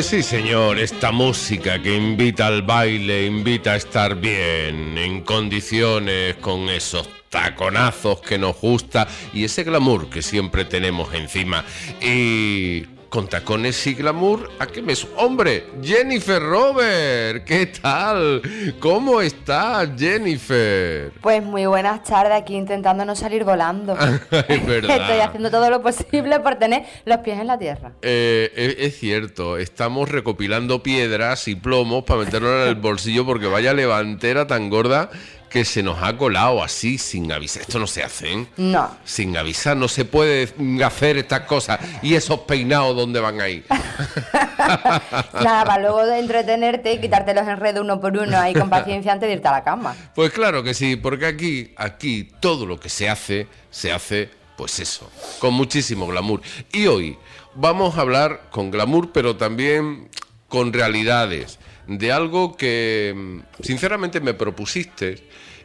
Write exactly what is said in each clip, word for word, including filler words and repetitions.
Sí, señor, esta música que invita al baile, invita a estar bien, en condiciones, con esos taconazos que nos gusta y ese glamour que siempre tenemos encima. Y con tacones y glamour, ¿a qué me su... ¡Hombre! Jennifer Robert, ¿qué tal? ¿Cómo estás, Jennifer? Pues muy buenas tardes, aquí intentando no salir volando. Es verdad. Estoy haciendo todo lo posible por tener los pies en la tierra. Eh, es, es cierto, estamos recopilando piedras y plomos para meterlo en el bolsillo porque vaya levantera tan gorda que se nos ha colado así, sin avisar. Esto no se hace, ¿eh? No. Sin avisar, no se puede hacer estas cosas. ¿Y esos peinados dónde van a ir? Nada, para luego de entretenerte y quitarte los enredos uno por uno ahí con paciencia antes de irte a la cama. Pues claro que sí, porque aquí, aquí todo lo que se hace, se hace, pues eso, con muchísimo glamour. Y hoy vamos a hablar con glamour, pero también con realidades, de algo que sinceramente me propusiste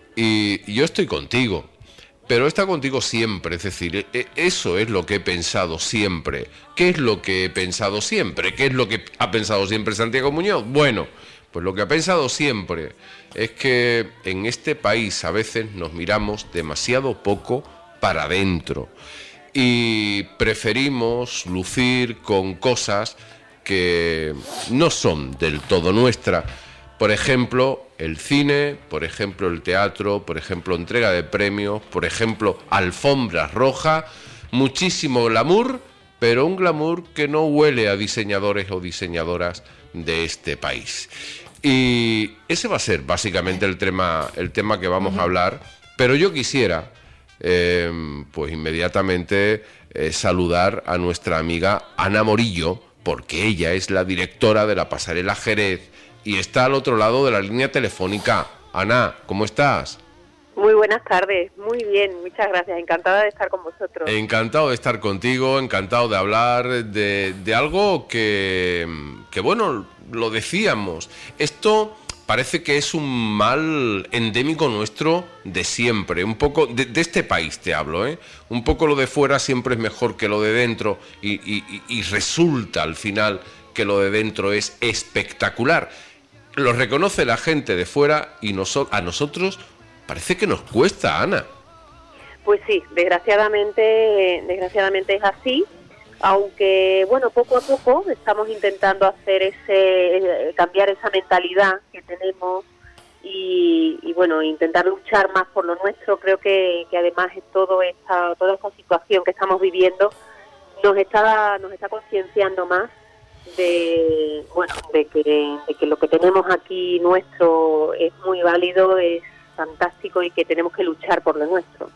y yo estoy contigo, pero he estado contigo siempre, es decir, eso es lo que he pensado siempre. ¿Qué es lo que he pensado siempre? ¿Qué es lo que ha pensado siempre Santiago Muñoz? Bueno, pues lo que ha pensado siempre es que en este país a veces nos miramos demasiado poco para adentro y preferimos lucir con cosas que no son del todo nuestra. Por ejemplo, el cine, por ejemplo, el teatro, por ejemplo, entrega de premios, por ejemplo, alfombras rojas, muchísimo glamour, pero un glamour que no huele a diseñadores o diseñadoras de este país. Y ese va a ser básicamente el tema, el tema que vamos a hablar, pero yo quisiera, eh, pues inmediatamente, eh, saludar a nuestra amiga Ana Morillo, porque ella es la directora de la Pasarela Jerez y está al otro lado de la línea telefónica. Ana, ¿cómo estás? Muy buenas tardes, muy bien, muchas gracias, encantada de estar con vosotros. Encantado de estar contigo, encantado de hablar de, de algo que, que, bueno, lo decíamos, esto parece que es un mal endémico nuestro de siempre, un poco, de, de este país te hablo, ¿eh? Un poco lo de fuera siempre es mejor que lo de dentro y, y, y resulta al final que lo de dentro es espectacular. Lo reconoce la gente de fuera y noso- a nosotros parece que nos cuesta, Ana. Pues sí, desgraciadamente, desgraciadamente es así. Aunque, bueno, poco a poco estamos intentando hacer ese, cambiar esa mentalidad que tenemos y, y bueno, intentar luchar más por lo nuestro. Creo que, que además todo esta, toda esta situación que estamos viviendo nos está, nos está concienciando más de, bueno, de que, de que lo que tenemos aquí nuestro es muy válido, es fantástico y que tenemos que luchar por lo nuestro.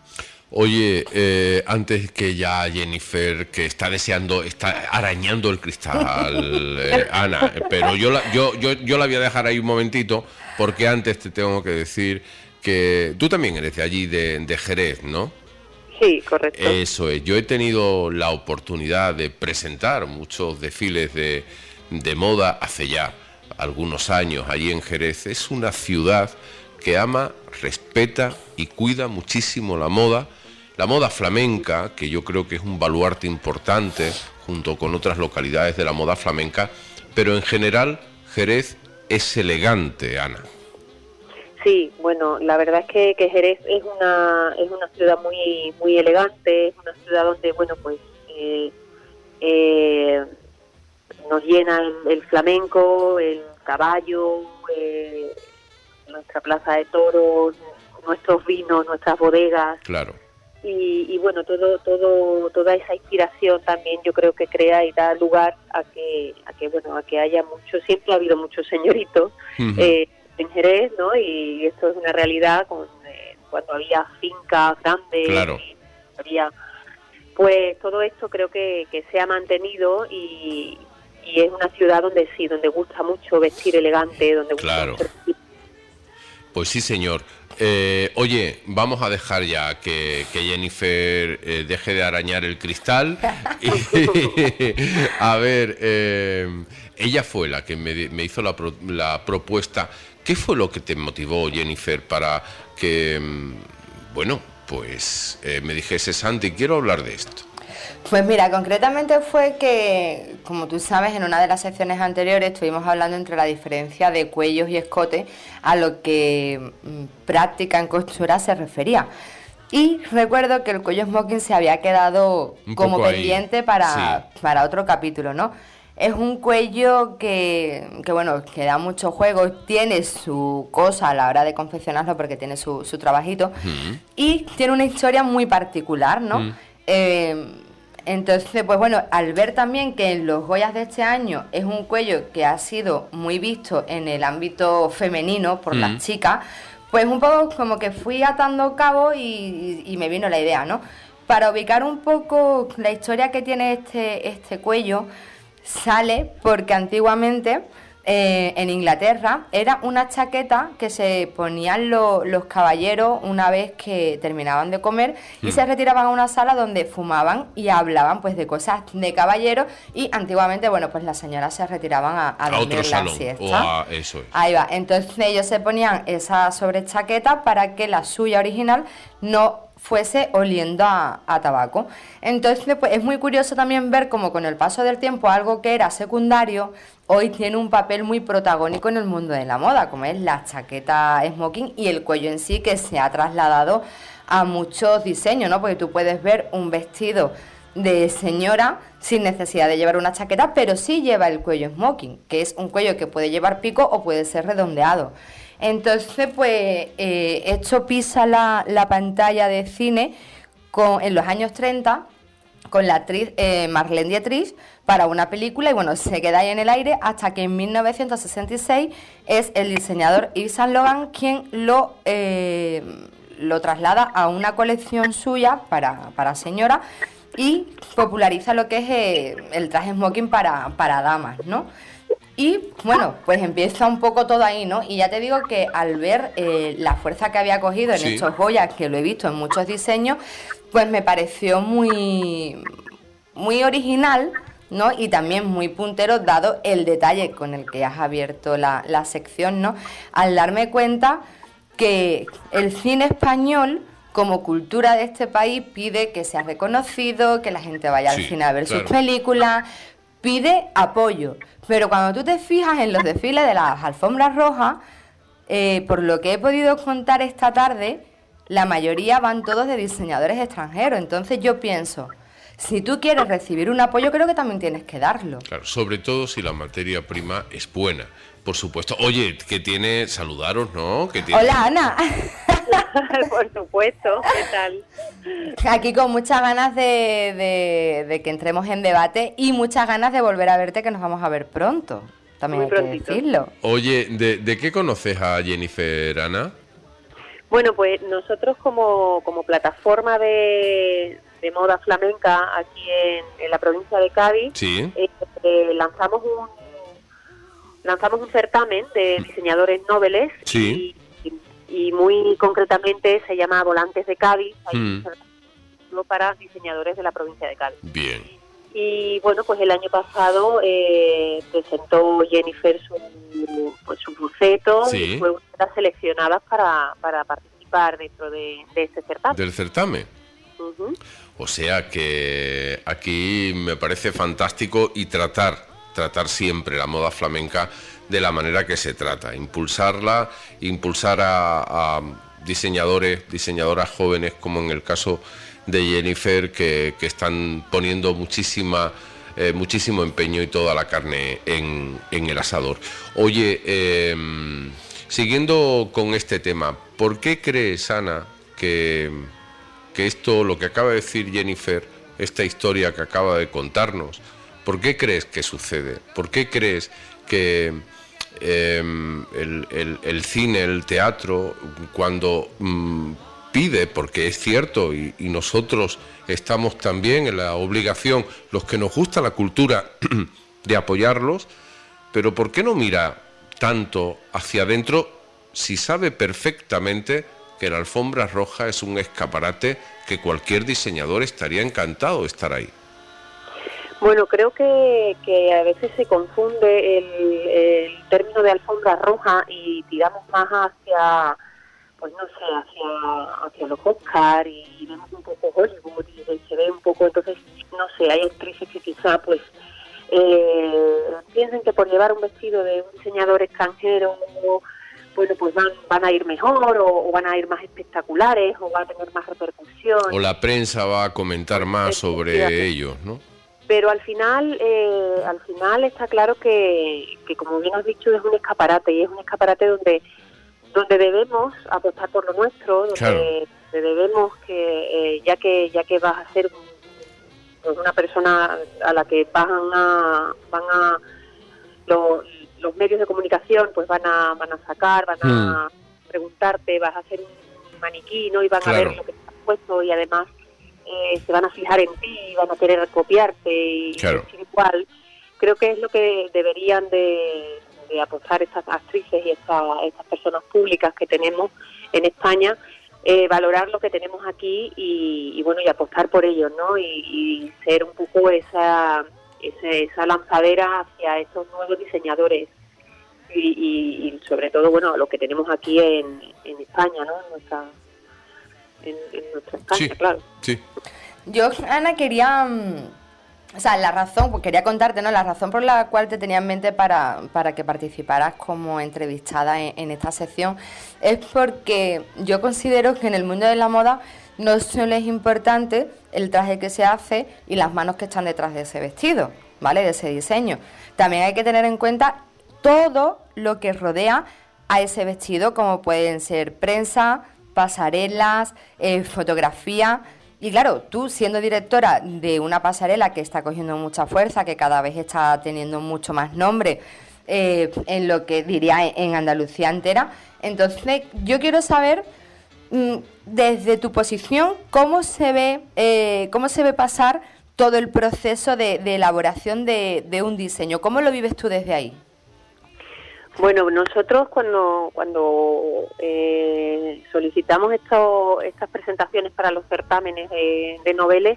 Oye, eh, antes que ya Jennifer, que está deseando, está arañando el cristal, eh, Ana, pero yo la, yo, yo, yo la voy a dejar ahí un momentito, porque antes te tengo que decir que tú también eres de allí, de, de Jerez, ¿no? Sí, correcto. Eso es, yo he tenido la oportunidad de presentar muchos desfiles de, de moda hace ya algunos años allí en Jerez. Es una ciudad que ama, respeta y cuida muchísimo la moda. La moda flamenca, que yo creo que es un baluarte importante, junto con otras localidades de la moda flamenca, pero en general Jerez es elegante, Ana. Sí, bueno, la verdad es que, que Jerez es una es una ciudad muy muy elegante, es una ciudad donde, bueno, pues eh, eh, nos llena el, el flamenco, el caballo, eh, nuestra plaza de toros, nuestros vinos, nuestras bodegas. Claro. Y, y bueno, todo todo toda esa inspiración también yo creo que crea y da lugar a que a que bueno a que haya mucho, siempre ha habido muchos señoritos uh-huh. eh, en Jerez, ¿no? Y esto es una realidad con, eh, cuando había fincas grandes, claro. y había, pues todo esto creo que, que se ha mantenido y, y es una ciudad donde sí, donde gusta mucho vestir elegante, donde gusta claro. mucho vestir. Pues sí, señor. Eh, oye, vamos a dejar ya que, que Jennifer eh, deje de arañar el cristal. Y, a ver, eh, ella fue la que me, me hizo la, pro, la propuesta. ¿Qué fue lo que te motivó, Jennifer, para que, bueno, pues eh, me dijese, Santi, quiero hablar de esto? Pues mira, concretamente fue que, como tú sabes, en una de las secciones anteriores estuvimos hablando entre la diferencia de cuellos y escotes a lo que mm, práctica en costura se refería. Y recuerdo que el cuello smoking se había quedado Un como poco ahí. pendiente para, Sí. para otro capítulo, ¿no? Es un cuello que, que, bueno, que da mucho juego, tiene su cosa a la hora de confeccionarlo porque tiene su, su trabajito Mm. y tiene una historia muy particular, ¿no? Mm. Eh, entonces, pues bueno, al ver también que en los Goyas de este año es un cuello que ha sido muy visto en el ámbito femenino por Mm. las chicas, pues un poco como que fui atando cabos y, y me vino la idea, ¿no? Para ubicar un poco la historia que tiene este, este cuello, sale porque antiguamente eh, en Inglaterra era una chaqueta que se ponían lo- los caballeros una vez que terminaban de comer y Mm. se retiraban a una sala donde fumaban y hablaban pues de cosas de caballeros y antiguamente, bueno, pues las señoras se retiraban a, a A dormir otro la salón. siesta. O a... Eso es. Ahí va, entonces ellos se ponían esa sobrechaqueta para que la suya original no fuese oliendo a, a tabaco. Entonces, pues es muy curioso también ver cómo con el paso del tiempo algo que era secundario hoy tiene un papel muy protagónico en el mundo de la moda, como es la chaqueta smoking y el cuello en sí, que se ha trasladado a muchos diseños, ¿no? Porque tú puedes ver un vestido de señora sin necesidad de llevar una chaqueta, pero sí lleva el cuello smoking, que es un cuello que puede llevar pico o puede ser redondeado. Entonces, pues, eh, esto pisa la, la pantalla de cine con, en los años treinta con la actriz eh, Marlene Dietrich para una película y bueno, se queda ahí en el aire hasta que en mil novecientos sesenta y seis es el diseñador Yves Saint Laurent quien lo, eh, lo traslada a una colección suya para, para señora y populariza lo que es eh, el traje smoking para, para damas, ¿no? Y bueno, pues empieza un poco todo ahí, ¿no? Y ya te digo que al ver eh, la fuerza que había cogido en Sí. estos Goyas, que lo he visto en muchos diseños, pues me pareció muy, muy original, ¿no? Y también muy puntero, dado el detalle con el que has abierto la, la sección, ¿no? Al darme cuenta que el cine español, como cultura de este país, pide que sea reconocido, que la gente vaya Sí, al cine a ver claro. sus películas, pide apoyo. Pero cuando tú te fijas en los desfiles de las alfombras rojas, eh, por lo que he podido contar esta tarde, la mayoría van todos de diseñadores extranjeros. Entonces yo pienso, si tú quieres recibir un apoyo, creo que también tienes que darlo. Claro, sobre todo si la materia prima es buena, por supuesto. Oye, que tiene, saludaros, ¿no? Que tiene... Hola, Ana. Por supuesto, ¿qué tal? Aquí con muchas ganas de, de- de que entremos en debate y muchas ganas de volver a verte, que nos vamos a ver pronto. También Muy hay prontito. que decirlo. Oye, ¿de, de qué conoces a Jennifer, Ana? Bueno, pues nosotros como, como plataforma de, de moda flamenca aquí en, en la provincia de Cádiz, Sí. eh, eh, lanzamos un lanzamos un certamen de diseñadores nobles Sí. y, y muy concretamente se llama Volantes de Cádiz, hay Mm. un certamen para diseñadores de la provincia de Cádiz. Bien. Y bueno, pues el año pasado eh, presentó Jennifer su, pues, su boceto Sí. y fue una de las seleccionadas para, para participar dentro de, de este certamen. Del certamen. Ujú. O sea que aquí me parece fantástico y tratar, tratar siempre la moda flamenca de la manera que se trata, impulsarla, impulsar a, a diseñadores, diseñadoras jóvenes como en el caso de Jennifer que, que están poniendo muchísima, eh, muchísimo empeño y toda la carne en, en el asador. Oye, eh, siguiendo con este tema, ¿por qué crees, Ana, que, que esto, lo que acaba de decir Jennifer, esta historia que acaba de contarnos, ¿por qué crees que sucede? ¿Por qué crees que eh, el, el- el cine, el teatro, cuando mm, pide, porque es cierto, y, y nosotros estamos también en la obligación, los que nos gusta la cultura, de apoyarlos, pero ¿por qué no mira tanto hacia adentro si sabe perfectamente que la alfombra roja es un escaparate que cualquier diseñador estaría encantado de estar ahí? Bueno, creo que, que a veces se confunde el, el término de alfombra roja y tiramos más hacia pues no sé, hacia, hacia los Oscar y, y vemos un poco Hollywood y se ve un poco, entonces, no sé, hay actrices que quizá pues eh, piensen que por llevar un vestido de un diseñador extranjero, bueno, pues van, van a ir mejor o, o van a ir más espectaculares o va a tener más repercusión. O la prensa va a comentar más sobre ellos, ¿no? Pero al final, eh, al final está claro que, que, como bien has dicho, es un escaparate y es un escaparate donde donde debemos apostar por lo nuestro, donde, claro. donde debemos que eh, ya que ya que vas a ser pues, una persona a la que van a van a los, los medios de comunicación pues van a van a sacar, van a mm. preguntarte, vas a hacer un maniquí, ¿no? Y van claro. a ver lo que te has puesto y además eh, se van a fijar en ti, van a querer copiarte y claro. decir igual. Creo que es lo que deberían de de apostar estas actrices y esta, estas personas públicas que tenemos en España, eh, valorar lo que tenemos aquí y, y bueno, y apostar por ello, ¿no? Y, y ser un poco esa, esa, esa lanzadera hacia esos nuevos diseñadores y, y, y sobre todo, bueno, lo que tenemos aquí en, en España, ¿no? En nuestra, en, en nuestra España, sí, claro. Sí. Yo, Ana, quería... O sea, la razón, pues quería contarte, ¿no? La razón por la cual te tenía en mente para, para que participaras como entrevistada en, en esta sección es porque yo considero que en el mundo de la moda no solo es importante el traje que se hace y las manos que están detrás de ese vestido, ¿vale? De ese diseño. También hay que tener en cuenta todo lo que rodea a ese vestido, como pueden ser prensa, pasarelas, eh, fotografía. Y claro, tú siendo directora de una pasarela que está cogiendo mucha fuerza, que cada vez está teniendo mucho más nombre eh, en lo que diría en Andalucía entera, entonces yo quiero saber mm, desde tu posición cómo se ve eh, cómo se ve pasar todo el proceso de, de elaboración de, de un diseño. ¿Cómo lo vives tú desde ahí? Bueno, nosotros cuando cuando eh, solicitamos esto, estas presentaciones para los certámenes de, de noveles,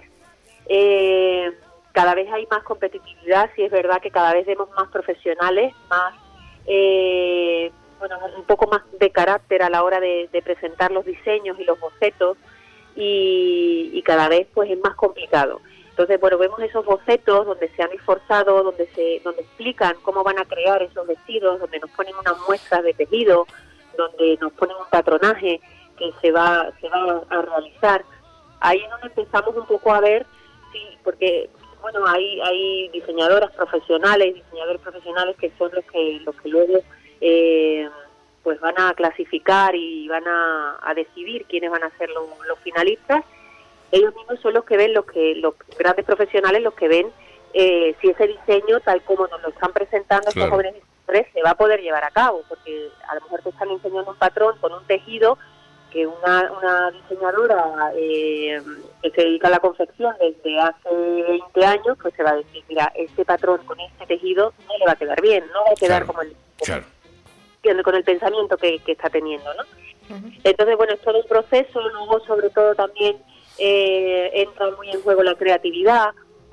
eh, cada vez hay más competitividad, sí es verdad que cada vez vemos más profesionales, más eh, bueno, un poco más de carácter a la hora de, de presentar los diseños y los bocetos y, y cada vez pues es más complicado. Entonces, bueno, vemos esos bocetos donde se han esforzado, donde se donde explican cómo van a crear esos vestidos, donde nos ponen unas muestras de tejido, donde nos ponen un patronaje que se va se va a realizar. Ahí es donde empezamos un poco a ver, sí, porque, bueno, hay hay diseñadoras profesionales, diseñadores profesionales que son los que los que luego eh, pues van a clasificar y van a, a decidir quiénes van a ser los, los finalistas. Ellos mismos son los que ven, los que los grandes profesionales, los que ven eh, si ese diseño, tal como nos lo están presentando estos claro. jóvenes diseñadores, se va a poder llevar a cabo, porque a lo mejor te están enseñando un patrón con un tejido que una, una diseñadora eh, que se dedica a la confección desde hace veinte años, pues se va a decir, mira, este patrón con este tejido no le va a quedar bien, no va a quedar claro. como el, Claro. con el pensamiento que, que está teniendo, ¿no? Uh-huh. Entonces, bueno, es todo un proceso, luego sobre todo también Eh, entra muy en juego la creatividad,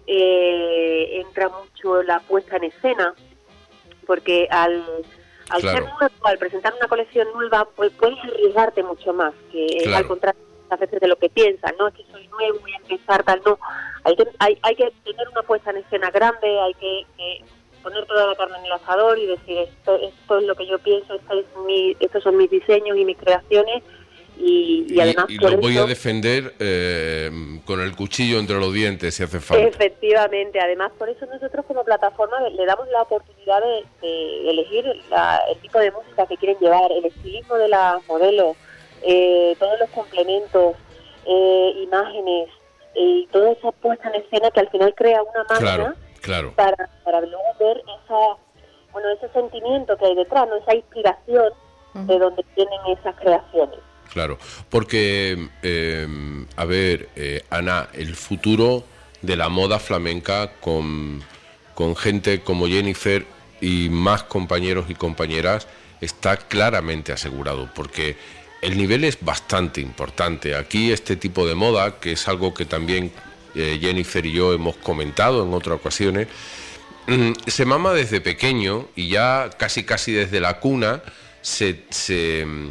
eh, entra mucho la puesta en escena, porque al, al claro. ser nuevo, al presentar una colección nueva, pues puedes arriesgarte mucho más, que claro. al contrario a veces de lo que piensas, no es que soy nuevo, voy a empezar tal, no, hay que, hay, hay que tener una puesta en escena grande, hay que, que poner toda la carne en el asador y decir esto, esto es lo que yo pienso, esto es mi, estos son mis diseños y mis creaciones. Y, y además y, y por lo voy eso, a defender eh, con el cuchillo entre los dientes si hace falta. Efectivamente, además por eso nosotros como plataforma le damos la oportunidad de, de elegir la, el tipo de música que quieren llevar, el estilismo de las modelos, eh, todos los complementos, eh, imágenes y eh, toda esa puesta en escena que al final crea una máquina claro, claro. para, para luego ver esa, bueno, ese sentimiento que hay detrás, ¿no? Esa inspiración uh-huh. de donde tienen esas creaciones. Claro, porque, eh, a ver, eh, Ana, el futuro de la moda flamenca con, con gente como Jennifer y más compañeros y compañeras está claramente asegurado, porque el nivel es bastante importante. Aquí este tipo de moda, que es algo que también eh, Jennifer y yo hemos comentado en otras ocasiones, mm, se mama desde pequeño y ya casi casi desde la cuna se... se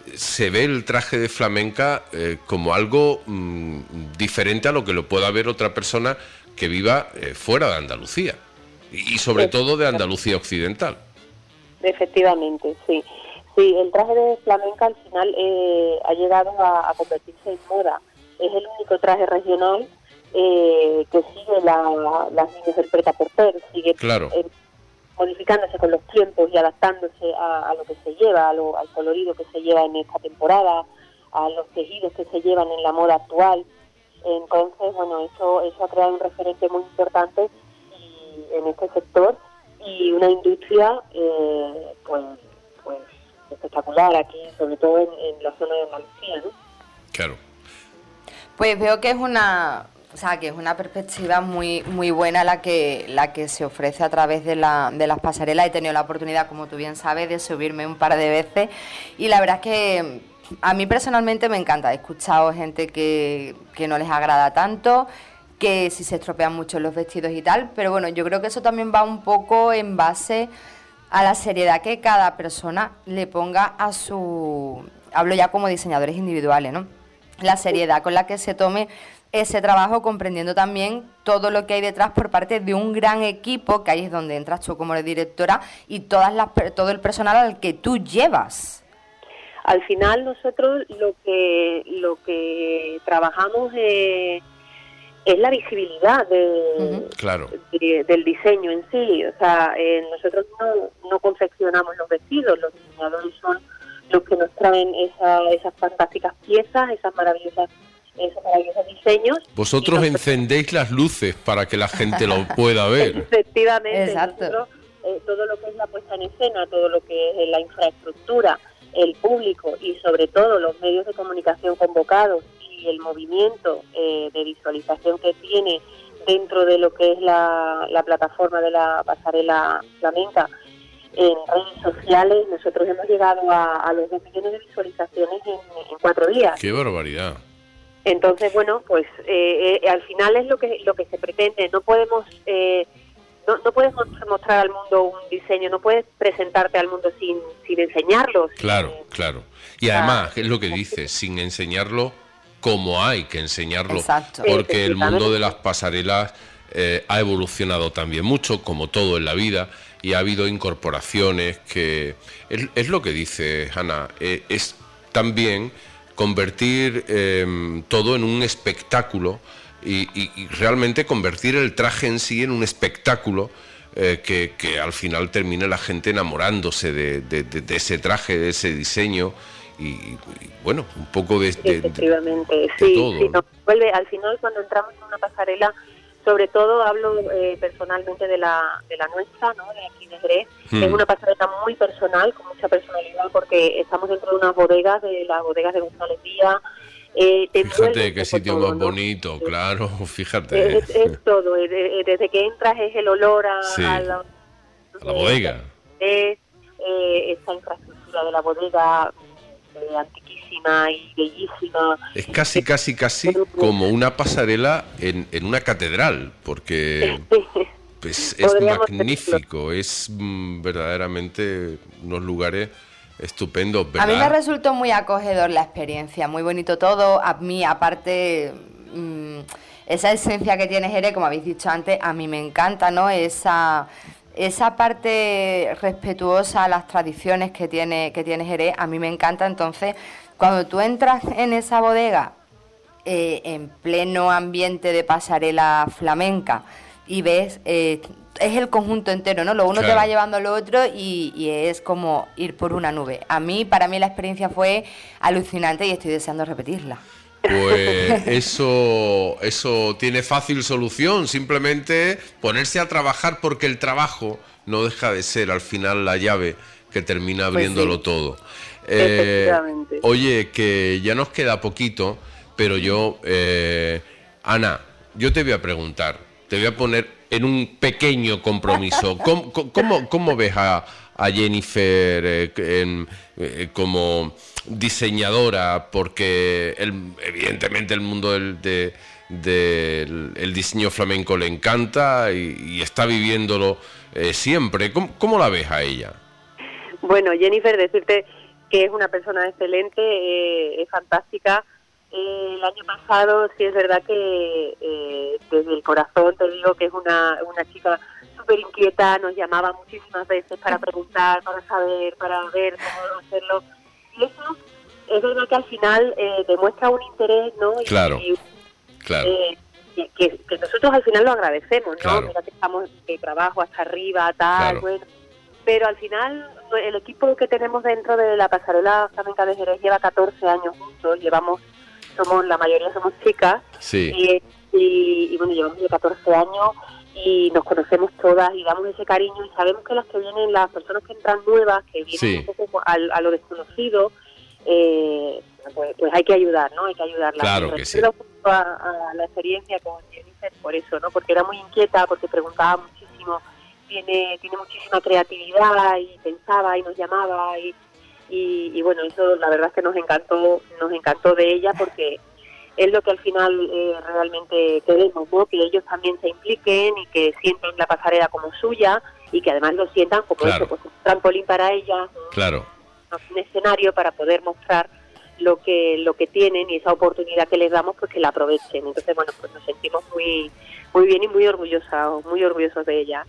se ve el traje de flamenca eh, como algo mm, diferente a lo que lo pueda ver otra persona que viva eh, fuera de Andalucía y, y sobre todo de Andalucía occidental. Efectivamente, sí. Sí, el traje de flamenca al final eh, ha llegado a, a convertirse en moda. Es el único traje regional eh, que sigue la, las líneas del prêt-à-porter, sigue Claro. eh, modificándose con los tiempos y adaptándose a, a lo que se lleva, a lo, al colorido que se lleva en esta temporada, a los tejidos que se llevan en la moda actual. Entonces, bueno, eso, eso ha creado un referente muy importante y, en este sector y una industria eh, pues, pues espectacular aquí, sobre todo en, en la zona de Andalucía, ¿no? Claro. Pues veo que es una, o sea, que es una perspectiva muy muy buena la que la que se ofrece a través de la de las pasarelas. He tenido la oportunidad, como tú bien sabes, de subirme un par de veces y la verdad es que a mí personalmente me encanta. He escuchado gente que, que no les agrada tanto, que si se estropean mucho los vestidos y tal, pero bueno, yo creo que eso también va un poco en base a la seriedad que cada persona le ponga a su... Hablo ya como diseñadores individuales, ¿no? La seriedad con la que se tome ese trabajo, comprendiendo también todo lo que hay detrás por parte de un gran equipo, que ahí es donde entras tú como directora, y todas las, todo el personal al que tú llevas. Al final nosotros lo que lo que trabajamos eh, es la visibilidad de, Uh-huh. Claro. de- del diseño en sí. O sea, eh, nosotros no, no confeccionamos los vestidos, los diseñadores son los que nos traen esa, esas fantásticas piezas, esas maravillosas, esos maravillosos diseños. Vosotros Y encendéis las luces para que la gente lo pueda ver. Efectivamente, Exacto. nosotros, eh, todo lo que es la puesta en escena, todo lo que es la infraestructura, el público y sobre todo los medios de comunicación convocados y el movimiento eh, de visualización que tiene dentro de lo que es la, la plataforma de la pasarela flamenca en redes sociales, nosotros hemos llegado a, a los dos millones de visualizaciones en, en cuatro días. ¡Qué barbaridad! Entonces, bueno, pues eh, eh, al final es lo que lo que se pretende. No podemos eh, no, no puedes mostrar al mundo un diseño, no puedes presentarte al mundo sin, sin enseñarlo. sin- Claro, claro. Y además, es lo que dices, sin enseñarlo como hay que enseñarlo. Exacto. Porque el mundo Efectivamente. de las pasarelas eh, ha evolucionado también mucho, como todo en la vida, y ha habido incorporaciones que... Es, es lo que dice Ana, eh, es también convertir eh, todo en un espectáculo y, y- y realmente convertir el traje en sí en un espectáculo eh, que, que al final termine la gente enamorándose de, de- de- de ese traje, de ese diseño y, y, bueno, un poco de, de- de- Efectivamente, sí, todo, sí, ¿no? nos vuelve, al final cuando entramos en una pasarela, sobre todo hablo eh, personalmente de la de la nuestra, ¿no? De aquí de Jerez, Hmm. es una pasarela muy personal, con mucha personalidad, porque estamos dentro de unas bodegas, de las bodegas de González Díaz. Eh, te envuelve Fíjate un qué poco sitio todo, más ¿no? bonito, Eh, claro, fíjate. Es, es todo, eh, eh, desde que entras es el olor a, Sí, a la, a la bodega. Es eh, esa infraestructura de la bodega eh, antiquísima y bellísima. Es casi, casi, casi como una pasarela en, en una catedral, porque pues, es Podríamos magnífico, es mm, verdaderamente unos lugares estupendos, A mí me ¿verdad? resultó muy acogedor la experiencia, muy bonito todo. A mí, aparte, mm, esa esencia que tiene Jerez, como habéis dicho antes, a mí me encanta, ¿no? Esa, esa parte respetuosa a las tradiciones que tiene, que tiene Jerez, a mí me encanta. Entonces, cuando tú entras en esa bodega, eh, en pleno ambiente de pasarela flamenca, y ves, eh, es el conjunto entero, ¿no? Lo uno te Claro. va llevando a lo otro y, y es como ir por una nube. A mí, para mí la experiencia fue alucinante y estoy deseando repetirla. Pues eso, eso tiene fácil solución, simplemente ponerse a trabajar porque el trabajo no deja de ser al final la llave que termina Pues abriéndolo sí. todo. Eh, Efectivamente. oye, que ya nos queda poquito, pero yo, eh, Ana, yo te voy a preguntar, te voy a poner en un pequeño compromiso. ¿Cómo, cómo, cómo ves a, a Jennifer eh, en, eh, como diseñadora? Porque el- evidentemente el mundo del, de- del el diseño flamenco le encanta y, y está viviéndolo eh, siempre. ¿Cómo, cómo la ves a ella? Bueno, Jennifer, decirte que es una persona excelente, eh, es fantástica. Eh, el año pasado sí es verdad que eh, desde el corazón te digo que es una, una chica súper inquieta, nos llamaba muchísimas veces para preguntar, para saber, para ver cómo hacerlo. Y eso es verdad que al final eh, demuestra un interés, ¿no? Y, claro, y, claro. Eh, que, que nosotros al final lo agradecemos, ¿no? Claro. Mira que estamos de trabajo hasta arriba, tal, Claro. bueno. Pero al final el equipo que tenemos dentro de la Pasarela Flamenca de Jerez lleva catorce años juntos, llevamos somos la mayoría somos chicas Sí. y, y, y bueno, llevamos ya catorce años y nos conocemos todas y damos ese cariño y sabemos que las que vienen, las personas que entran nuevas, que vienen Sí. un poco a, a lo desconocido, eh, pues, pues hay que ayudar, ¿no? Hay que ayudarlas. Claro que sí. A, a la experiencia con Jennifer por eso, ¿no? Porque era muy inquieta, porque preguntaba muchísimo, tiene tiene muchísima creatividad y pensaba y nos llamaba y Y, y bueno, eso la verdad es que nos encantó, nos encantó de ella porque es lo que al final eh, realmente queremos, ¿no? Que ellos también se impliquen y que sientan la pasarela como suya y que además lo sientan como Claro. eso, pues un trampolín para ellas, Claro. un escenario para poder mostrar lo que lo que tienen y esa oportunidad que les damos, pues que la aprovechen. Entonces, bueno, pues nos sentimos muy muy bien y muy orgullosos, muy orgullosos de ella.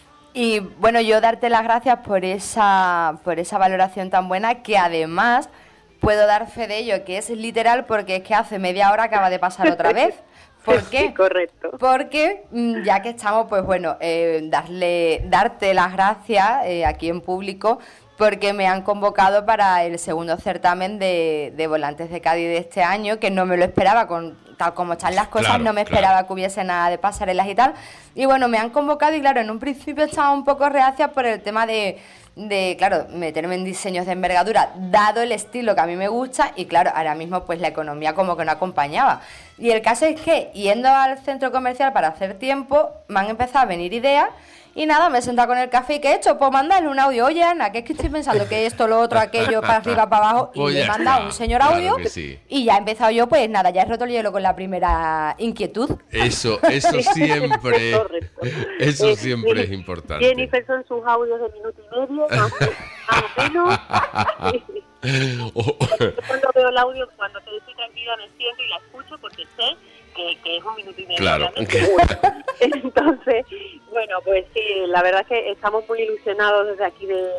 Y bueno, yo darte las gracias por esa, por esa valoración tan buena, que además puedo dar fe de ello, que es literal, porque es que hace media hora acaba de pasar otra vez. ¿Por qué? Sí, correcto. Porque mm, ya que estamos, pues bueno, eh, darle, darte las gracias eh, aquí en público, porque me han convocado para el segundo certamen de, de Volantes de Cádiz de este año, que no me lo esperaba, con tal como están las cosas, Claro, no me claro. esperaba que hubiese nada de pasarelas y tal. Y bueno, me han convocado y claro, en un principio estaba un poco reacia por el tema de, de, claro, meterme en diseños de envergadura, dado el estilo que a mí me gusta y claro, ahora mismo pues la economía como que no acompañaba. Y el caso es que, yendo al centro comercial para hacer tiempo, me han empezado a venir ideas. Y nada, me he sentado con el café y ¿qué he hecho? Pues mandarle un audio. Oye, Ana, que es que estoy pensando que esto, lo otro, aquello, para arriba, para abajo. Y Pues le he ya mandado está. un señor Claro audio. que sí. Y ya he empezado yo, pues nada, ya he roto el hielo con la primera inquietud. Eso, eso siempre, Correcto. eso Eh, siempre Jenny- es importante. Jennifer son sus audios de minuto y medio, más, más o menos. O- Yo cuando veo el audio, cuando te estoy tranquila, me siento y la escucho porque sé que, que es un minuto y medio. Claro. obviamente. Entonces, bueno, pues sí, la verdad es que estamos muy ilusionados desde aquí de,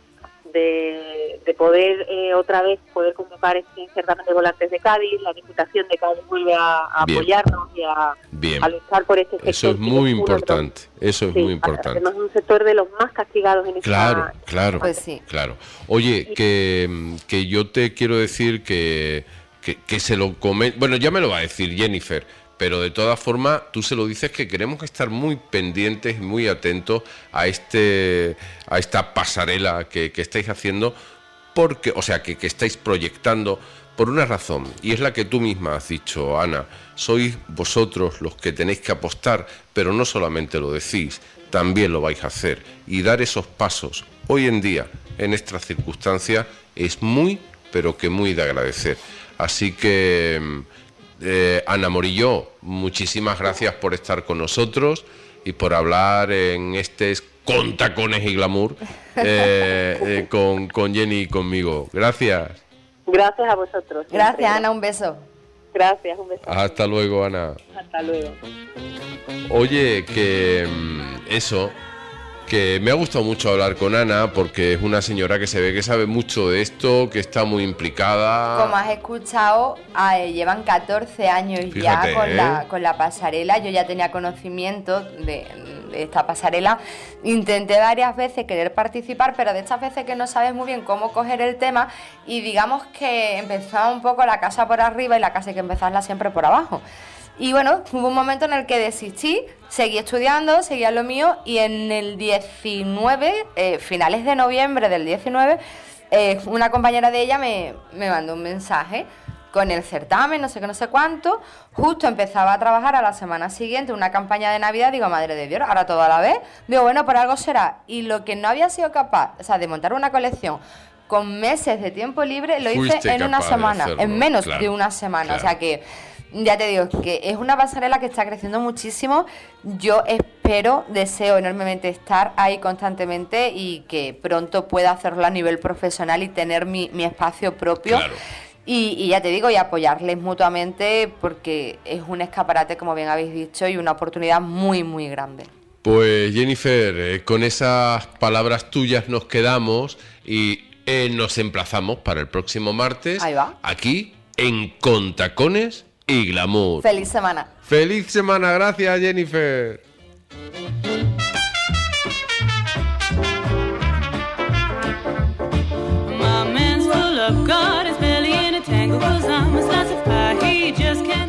de, de poder eh, otra vez poder convocar este certamen de Volantes de Cádiz. La Diputación de Cádiz vuelve a, a Bien. apoyarnos y a, Bien. a luchar por este sector. Eso es que muy uno de los- importante. Eso es Sí, muy importante. además es un sector de los más castigados en esta... Claro, claro, Pues sí. claro. Oye, que, que yo te quiero decir que, que, que se lo come... Bueno, ya me lo va a decir Jennifer, pero de todas formas tú se lo dices que queremos estar muy pendientes y muy atentos a este a esta pasarela que, que estáis haciendo, porque, o sea, que, que estáis proyectando por una razón, y es la que tú misma has dicho, Ana. Sois vosotros los que tenéis que apostar, pero no solamente lo decís, también lo vais a hacer. Y dar esos pasos hoy en día, en estas circunstancias, es muy, pero que muy de agradecer. Así que, eh, Ana Morillo, muchísimas gracias por estar con nosotros y por hablar en este Con Tacones y Glamour eh, eh, con, con Jenny y conmigo. Gracias. Gracias a vosotros. Gracias, siempre. Ana, un beso. Gracias, un beso. Hasta luego, Ana. Hasta luego. Oye, que mm, eso, que me ha gustado mucho hablar con Ana porque es una señora que se ve que sabe mucho de esto, que está muy implicada. Como has escuchado, eh, llevan catorce años Fíjate, ya con, ¿eh? la, con la pasarela. Yo ya tenía conocimiento de, de esta pasarela. Intenté varias veces querer participar, pero de estas veces que no sabes muy bien cómo coger el tema y digamos que empezaba un poco la casa por arriba y la casa hay que empezarla siempre por abajo. Y bueno, hubo un momento en el que desistí, seguí estudiando, seguía lo mío y en el diecinueve, eh, finales de noviembre del diecinueve, eh, una compañera de ella me, me mandó un mensaje con el certamen, no sé qué, no sé cuánto. Justo empezaba a trabajar a la semana siguiente una campaña de Navidad, digo, madre de Dios, ahora todo a la vez. Digo, bueno, por algo será. Y lo que no había sido capaz, o sea, de montar una colección con meses de tiempo libre, lo hice Fuiste en una capaz de semana, hacerlo, en menos claro, de una semana. claro. O sea que, ya te digo, que es una pasarela que está creciendo muchísimo. Yo espero pero deseo enormemente estar ahí constantemente y que pronto pueda hacerlo a nivel profesional y tener mi, mi espacio propio. Claro. Y, y ya te digo, y apoyarles mutuamente porque es un escaparate, como bien habéis dicho, y una oportunidad muy, muy grande. Pues Jennifer, eh, con esas palabras tuyas nos quedamos y eh, nos emplazamos para el próximo martes. Ahí va. Aquí en Con Tacones y Glamour. ¡Feliz semana! ¡Feliz semana! Gracias, Jennifer. My man's full of God, his belly in a tangle, 'cause I'm a slice of pie, he just can't